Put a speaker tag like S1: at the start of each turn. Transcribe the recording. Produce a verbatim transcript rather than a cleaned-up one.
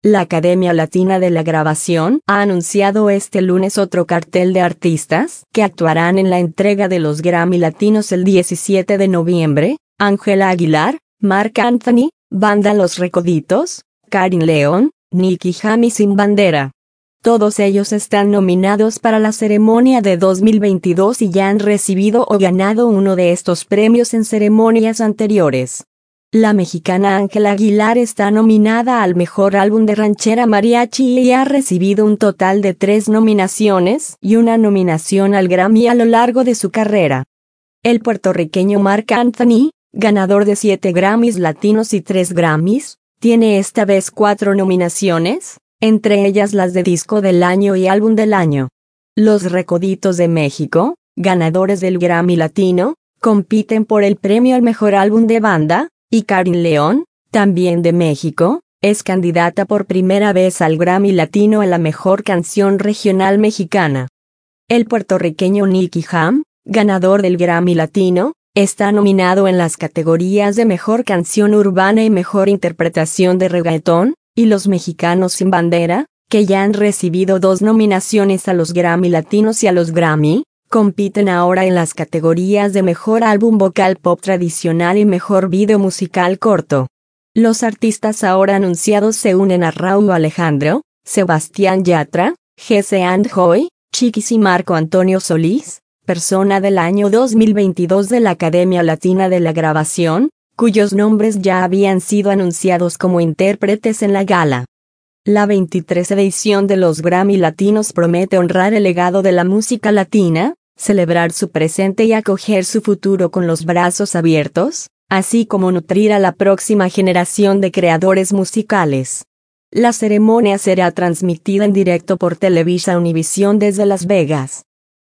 S1: La Academia Latina de la Grabación ha anunciado este lunes otro cartel de artistas que actuarán en la entrega de los Grammy Latinos el diecisiete de noviembre: Ángela Aguilar, Marc Anthony, Banda Los Recoditos, Karin León, Nicky Jam y Sin Bandera. Todos ellos están nominados para la ceremonia de dos mil veintidós y ya han recibido o ganado uno de estos premios en ceremonias anteriores. La mexicana Ángela Aguilar está nominada al Mejor Álbum de Ranchera Mariachi y ha recibido un total de tres nominaciones y una nominación al Grammy a lo largo de su carrera. El puertorriqueño Marc Anthony, ganador de siete Grammys Latinos y tres Grammys, tiene esta vez cuatro nominaciones, entre ellas las de Disco del Año y Álbum del Año. Los Recoditos de México, ganadores del Grammy Latino, compiten por el premio al Mejor Álbum de Banda, y Karin León, también de México, es candidata por primera vez al Grammy Latino a la Mejor Canción Regional Mexicana. El puertorriqueño Nicky Jam, ganador del Grammy Latino, está nominado en las categorías de Mejor Canción Urbana y Mejor Interpretación de Reggaetón, y los mexicanos Sin Bandera, que ya han recibido dos nominaciones a los Grammy Latinos y a los Grammy, compiten ahora en las categorías de Mejor Álbum Vocal Pop Tradicional y Mejor Video Musical Corto. Los artistas ahora anunciados se unen a Rauw Alejandro, Sebastián Yatra, Jesse and Joy, Chiquis y Marco Antonio Solís, Persona del año dos mil veintidós de la Academia Latina de la Grabación, cuyos nombres ya habían sido anunciados como intérpretes en la gala. La veintitrés edición de los Grammy Latinos promete honrar el legado de la música latina, celebrar su presente y acoger su futuro con los brazos abiertos, así como nutrir a la próxima generación de creadores musicales. La ceremonia será transmitida en directo por Televisa Univisión desde Las Vegas.